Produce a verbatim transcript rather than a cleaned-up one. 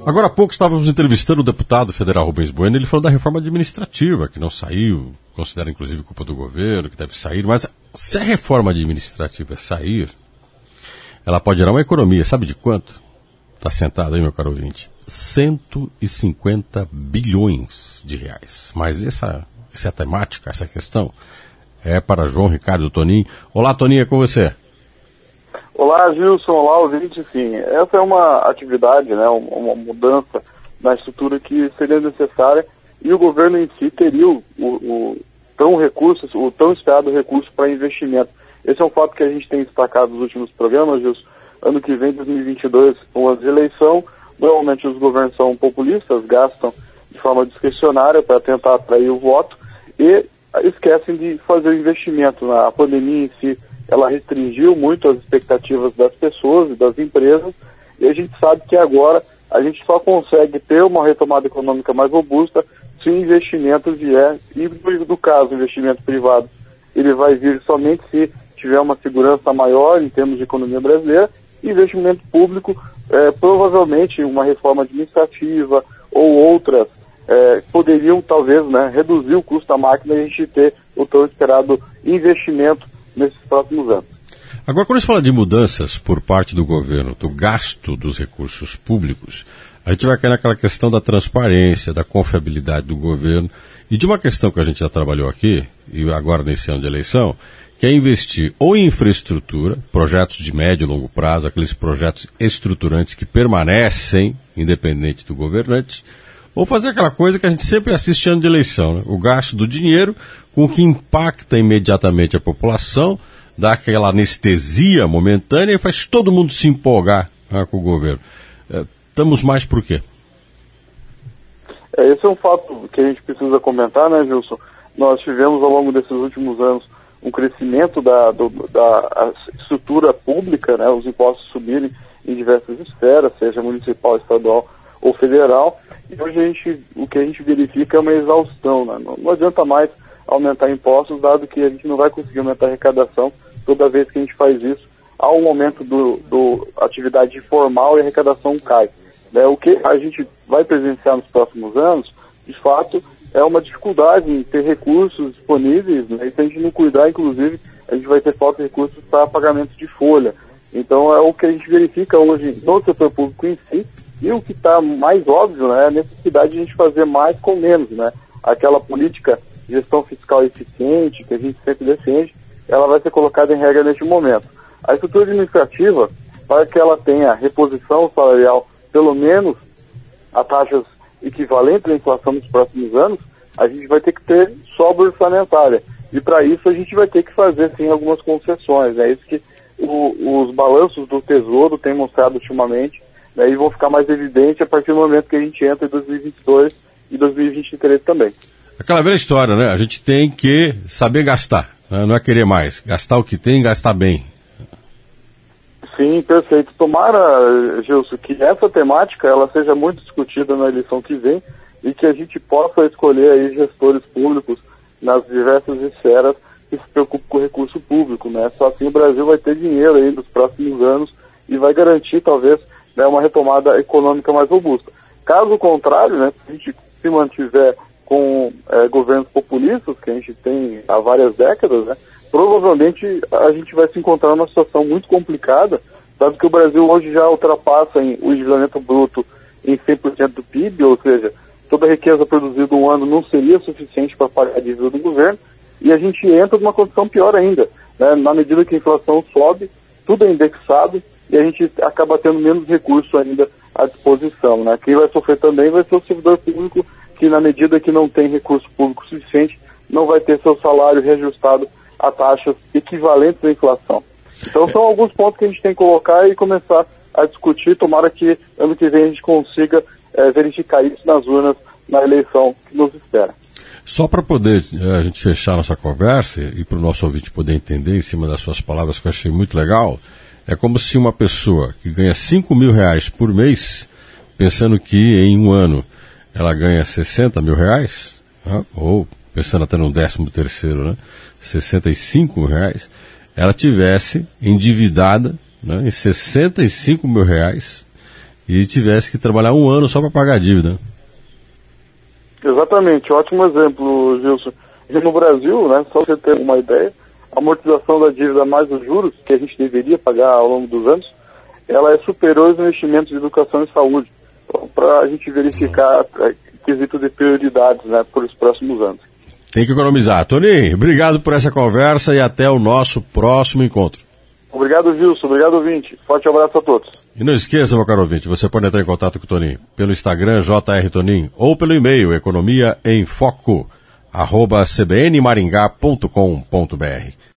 Agora há pouco estávamos entrevistando o deputado federal Rubens Bueno, ele falou da reforma administrativa, que não saiu, considera inclusive culpa do governo, que deve sair, mas se a reforma administrativa sair, ela pode gerar uma economia, sabe de quanto? Está sentado aí, meu caro ouvinte? cento e cinquenta bilhões de reais. Mas essa, essa temática, essa questão, é para João Ricardo Toninho. Olá, Toninho, é com você. Olá, Gilson. Olá, ouvinte. Sim, essa é uma atividade, né, uma mudança na estrutura que seria necessária e o governo em si teria o, o, tão recurso, o tão esperado recurso para investimento. Esse é um fato que a gente tem destacado nos últimos programas, Gilson. Ano que vem, dois mil e vinte e dois, com as eleições, normalmente os governos são populistas, gastam de forma discricionária para tentar atrair o voto e esquecem de fazer o investimento. Na pandemia em si, ela restringiu muito as expectativas das pessoas e das empresas, e a gente sabe que agora a gente só consegue ter uma retomada econômica mais robusta se o investimento vier, e no caso, o investimento privado, ele vai vir somente se tiver uma segurança maior em termos de economia brasileira, e investimento público, é, provavelmente uma reforma administrativa ou outras, é, poderiam talvez, né, reduzir o custo da máquina e a gente ter o tão esperado investimento nesses próximos anos. Agora, quando a gente fala de mudanças por parte do governo, do gasto dos recursos públicos, a gente vai cair naquela questão da transparência, da confiabilidade do governo e de uma questão que a gente já trabalhou aqui, e agora nesse ano de eleição, que é investir ou em infraestrutura, projetos de médio e longo prazo, aqueles projetos estruturantes que permanecem independente do governante, ou fazer aquela coisa que a gente sempre assiste ano de eleição, né? O gasto do dinheiro com o que impacta imediatamente a população, dá aquela anestesia momentânea e faz todo mundo se empolgar, né, com o governo. É, estamos mais por quê? É, esse é um fato que a gente precisa comentar, né, Gilson? Nós tivemos ao longo desses últimos anos um crescimento da, do, da estrutura pública, né, os impostos subirem em diversas esferas, seja municipal, estadual ou federal, e hoje a gente, o que a gente verifica é uma exaustão, né? Não, não adianta mais aumentar impostos, dado que a gente não vai conseguir aumentar a arrecadação toda vez que a gente faz isso. Há um momento do, do atividade formal e a arrecadação cai. Né? O que a gente vai presenciar nos próximos anos, de fato, é uma dificuldade em ter recursos disponíveis, né? E se a gente não cuidar, inclusive, a gente vai ter falta de recursos para pagamento de folha. Então é o que a gente verifica hoje no setor público em si, e o que está mais óbvio, né, é a necessidade de a gente fazer mais com menos, né? Aquela política de gestão fiscal eficiente, que a gente sempre defende, ela vai ser colocada em regra neste momento. A estrutura administrativa, para que ela tenha reposição salarial, pelo menos a taxas equivalentes à inflação nos próximos anos, a gente vai ter que ter sobra orçamentária. E para isso a gente vai ter que fazer, sim, algumas concessões. É isso que o, os balanços do Tesouro têm mostrado ultimamente, né, e vão ficar mais evidentes a partir do momento que a gente entra em dois mil e vinte e dois e dois mil e vinte e três também. Aquela velha história, né? A gente tem que saber gastar, né? Não é querer mais. Gastar o que tem e gastar bem. Sim, perfeito. Tomara, Gilson, que essa temática ela seja muito discutida na eleição que vem e que a gente possa escolher aí gestores públicos nas diversas esferas que se preocupem com o recurso público, né? Só assim o Brasil vai ter dinheiro aí nos próximos anos e vai garantir, talvez, né, uma retomada econômica mais robusta. Caso contrário, né, se a gente se mantiver com é, governos populistas, que a gente tem há várias décadas, né, provavelmente a gente vai se encontrar numa situação muito complicada, dado que o Brasil hoje já ultrapassa em, o endividamento bruto em cem por cento do P I B, ou seja, toda a riqueza produzida um ano não seria suficiente para pagar a dívida do governo, e a gente entra numa condição pior ainda, né, na medida que a inflação sobe, tudo é indexado, e a gente acaba tendo menos recursos ainda à disposição, né? Quem vai sofrer também vai ser o servidor público, que na medida que não tem recurso público suficiente, não vai ter seu salário reajustado a taxas equivalentes à inflação. Então são alguns pontos que a gente tem que colocar e começar a discutir, tomara que ano que vem a gente consiga é, verificar isso nas urnas, na eleição que nos espera. Só para poder a gente fechar nossa conversa e para o nosso ouvinte poder entender em cima das suas palavras, que eu achei muito legal, é como se uma pessoa que ganha cinco mil reais por mês, pensando que em um ano ela ganha sessenta mil reais, né, ou pensando até no décimo terceiro, né, sessenta e cinco mil reais, ela tivesse endividada, né, em sessenta e cinco mil reais, e tivesse que trabalhar um ano só para pagar a dívida. Exatamente, ótimo exemplo, Gilson. E no Brasil, né, só para você ter uma ideia, a amortização da dívida mais os juros, que a gente deveria pagar ao longo dos anos, ela é superior aos investimentos de educação e saúde. Então, para a gente verificar é, quesito de prioridades, né, por os próximos anos. Tem que economizar. Toninho, obrigado por essa conversa e até o nosso próximo encontro. Obrigado, Gilson. Obrigado, ouvinte. Forte abraço a todos. E não esqueça, meu caro ouvinte, você pode entrar em contato com o Toninho pelo Instagram, J R Toninho, ou pelo e-mail, economia em foco, arroba c b n maringá ponto com ponto b r.